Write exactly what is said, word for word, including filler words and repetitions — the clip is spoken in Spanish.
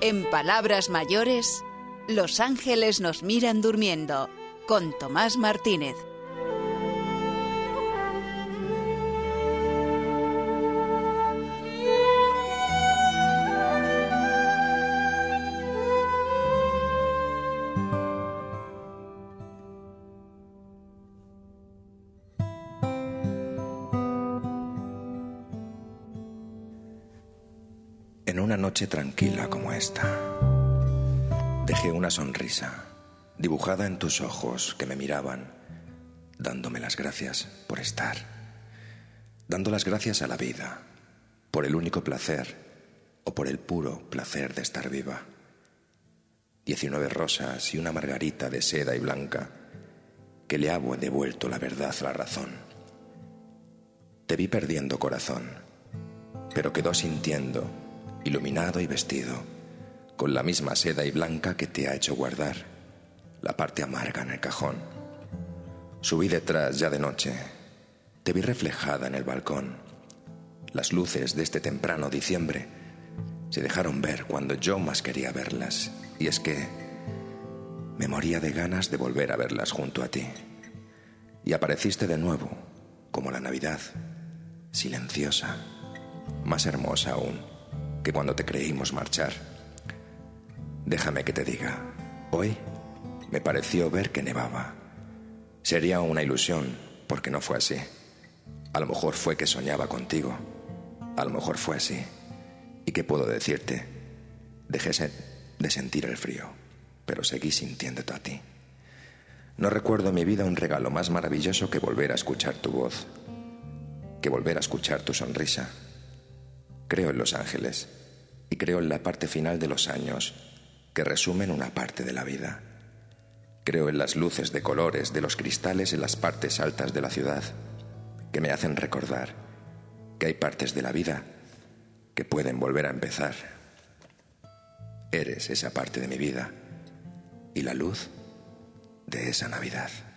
En palabras mayores, Los ángeles nos miran durmiendo, con Tomás Martínez. En una noche tranquila como esta, dejé una sonrisa dibujada en tus ojos que me miraban, dándome las gracias por estar, dando las gracias a la vida, por el único placer o por el puro placer de estar viva. Diecinueve rosas y una margarita de seda y blanca que le ha devuelto la verdad a la razón. Te vi perdiendo corazón, pero quedó sintiendo, iluminado y vestido, con la misma seda y blanca que te ha hecho guardar la parte amarga en el cajón. Subí detrás ya de noche, te vi reflejada en el balcón. Las luces de este temprano diciembre se dejaron ver cuando yo más quería verlas, y es que me moría de ganas de volver a verlas junto a ti. Y apareciste de nuevo, como la Navidad, silenciosa, más hermosa aún que cuando te creímos marchar. Déjame que te diga, hoy me pareció ver que nevaba. Sería una ilusión, porque no fue así. A lo mejor fue que soñaba contigo. A lo mejor fue así. ¿Y qué puedo decirte? Dejé de sentir el frío, pero seguí sintiéndote a ti. No recuerdo en mi vida un regalo más maravilloso que volver a escuchar tu voz, que volver a escuchar tu sonrisa. Creo en los ángeles y creo en la parte final de los años que resumen una parte de la vida. Creo en las luces de colores de los cristales en las partes altas de la ciudad que me hacen recordar que hay partes de la vida que pueden volver a empezar. Eres esa parte de mi vida y la luz de esa Navidad.